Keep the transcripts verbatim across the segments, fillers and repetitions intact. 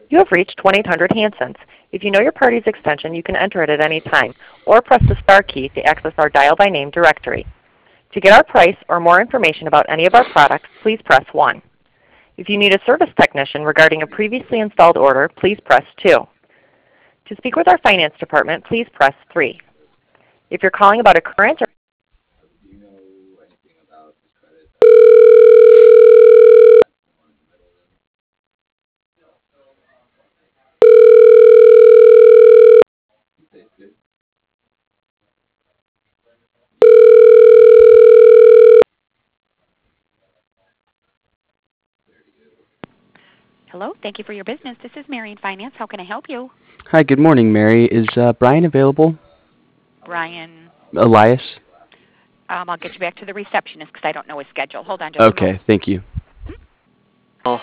You have reached one eight hundred Hansons. If you know your party's extension, you can enter it at any time, or press the star key to access our dial by name directory. To get our price or more information about any of our products, please press one. If you need a service technician regarding a previously installed order, please press two. To speak with our finance department, please press three. If you're calling about a current or Hello, thank you for your business. This is Mary in Finance. How can I help you? Hi, good morning, Mary. Is uh, Brian available? Brian, Elias? um, I'll get you back to the receptionist because I don't know his schedule. Hold on just a Okay, moment. thank you. Oh.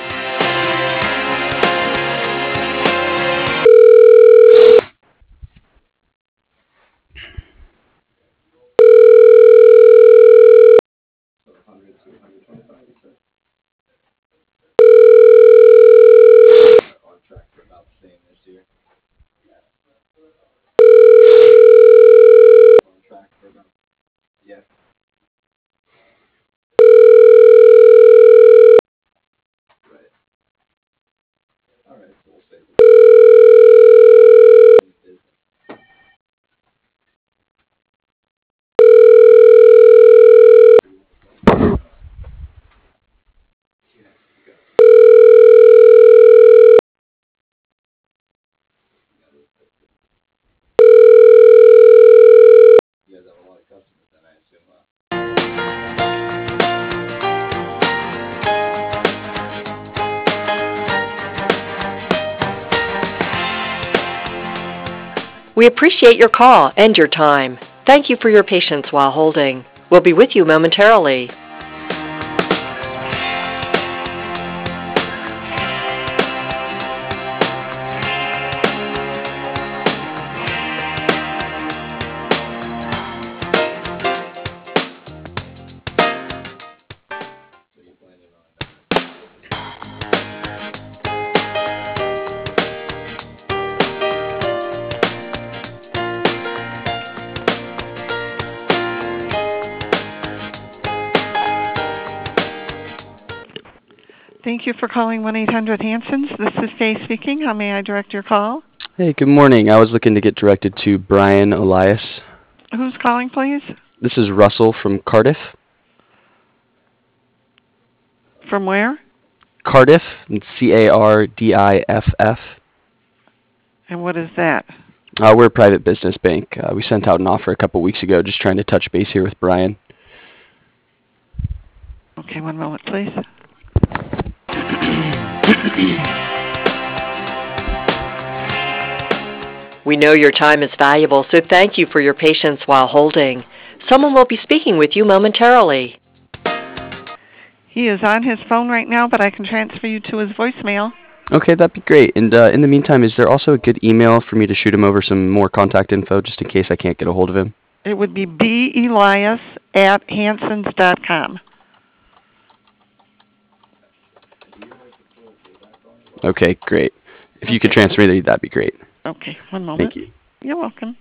We appreciate your call and your time. Thank you for your patience while holding. We'll be with you momentarily. Thank you for calling one eight hundred Hansons. This is Faye speaking. How may I direct your call? Hey, good morning. I was looking to get directed to Brian Elias. Who's calling, please? This is Russell from Cardiff. From where? Cardiff, C A R D I F F. And what is that? Uh, we're a private business bank. Uh, we sent out an offer a couple weeks ago, just trying to touch base here with Brian. Okay, one moment, please. We know your time is valuable, so thank you for your patience while holding. Someone will be speaking with you momentarily. He is on his phone right now, but I can transfer you to his voicemail. Okay, that'd be great. And uh, in the meantime, is there also a good email for me to shoot him over some more contact info, just in case I can't get a hold of him? It would be b elias at hansons dot com. Okay, great. If you could transfer me, that'd be great. Okay, one moment. Thank you. You're welcome.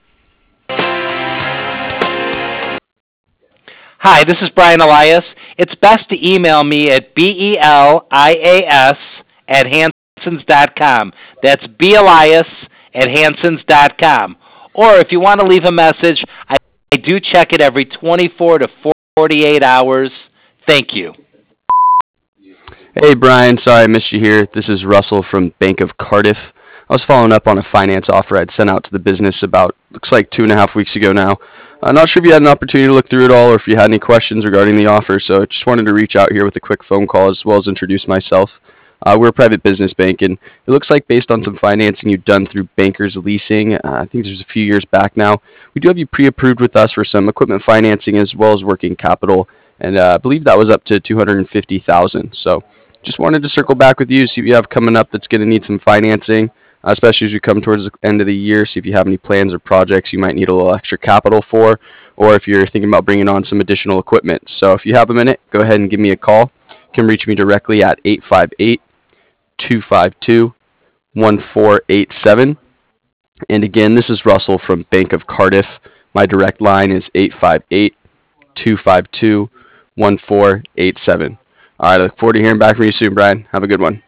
Hi, this is Brian Elias. It's best to email me at B E L I A S at hansons dot com. That's B Elias at hansons dot com. Or if you want to leave a message, I, I do check it every twenty-four to forty-eight hours. Thank you. Hey, Brian. Sorry I missed you here. This is Russell from Bank of Cardiff. I was following up on a finance offer I'd sent out to the business about, looks like two and a half weeks ago now. I'm not sure if you had an opportunity to look through it all or if you had any questions regarding the offer, so I just wanted to reach out here with a quick phone call as well as introduce myself. Uh, we're a private business bank, and it looks like based on some financing you've done through Bankers Leasing, uh, I think there's a few years back now, we do have you pre-approved with us for some equipment financing as well as working capital, and uh, I believe that was up to two hundred fifty thousand dollars. So just wanted to circle back with you, see what you have coming up that's going to need some financing, uh, especially as we come towards the end of the year, see if you have any plans or projects you might need a little extra capital for, or if you're thinking about bringing on some additional equipment. So if you have a minute, go ahead and give me a call. You can reach me directly at eight five eight, two five two, one four eight seven. And again, this is Russell from Bank of Cardiff. My direct line is eight five eight, two five two, one four eight seven. All right, I look forward to hearing back from you soon, Brian. Have a good one.